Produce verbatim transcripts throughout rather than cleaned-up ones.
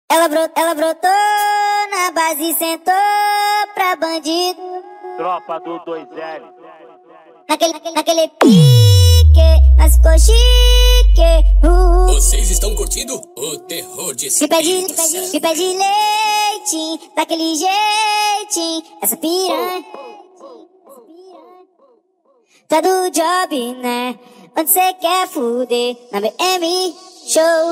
Ela, brot, ela brotou na base e sentou pra bandido. Tropa do dois L. Naquele, naquele, naquele pique, nas ficou chique. Uh. Vocês estão curtindo o terror de Me pede, me pede, me pede leitinho, daquele jeitinho. Essa piranha tá do job, né? Onde cê quer fuder? Na B M Show.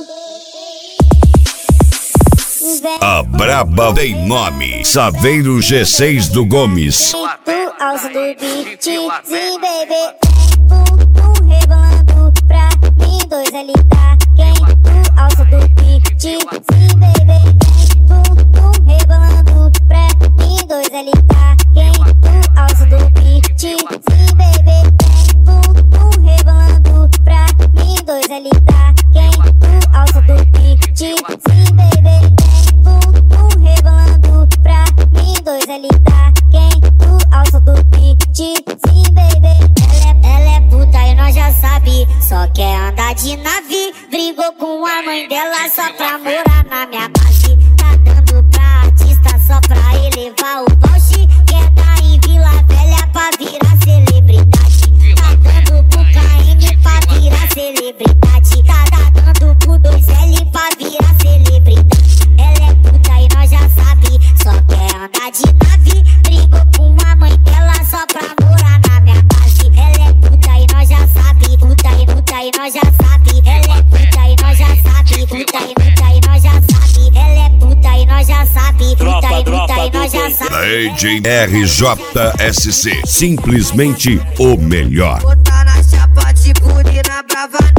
A braba tem nome, Saveiro G seis do Gomes. Tu alça do beatzinho, baby. Pum, pum, rebolando pra mim, dois L tá quem? Tu alça do beatzinho, baby. Pum, pum, rebolando pra mim, dois L tá quem? Tu alça do beatzinho, baby. Pum, pum, rebolando pra mim, dois L tá quem? Tu alça do beatzinho, baby. Pum, pum, rebolando pra mim, dois L tá quem? Tu alça do beat, sim, baby. Ela é, ela é puta e nós já sabe. Só quer andar de nave. Brigou com a mãe dela só pra morar na minha base. Tá dando pra artista só pra elevar o poste. Quer dar em Vila Velha pra virar celebridade. Tá dando pro K M pra virar celebridade. Tá, tá dando pro dois L pra virar celebridade. Ela é puta e nós já sabe. Só quer andar de nave. Brigou com a mãe dela só pra morar na minha base. Ela é puta e nós já sabe. Puta e puta e nós já sabe. Ela é puta e nós já sabe. Puta e puta e nós já sabe. Ela é puta e nós já sabe. Puta e puta e nós já sabe. Rede R J S C, simplesmente o melhor. Botar na chapa, tipo Nina Brava.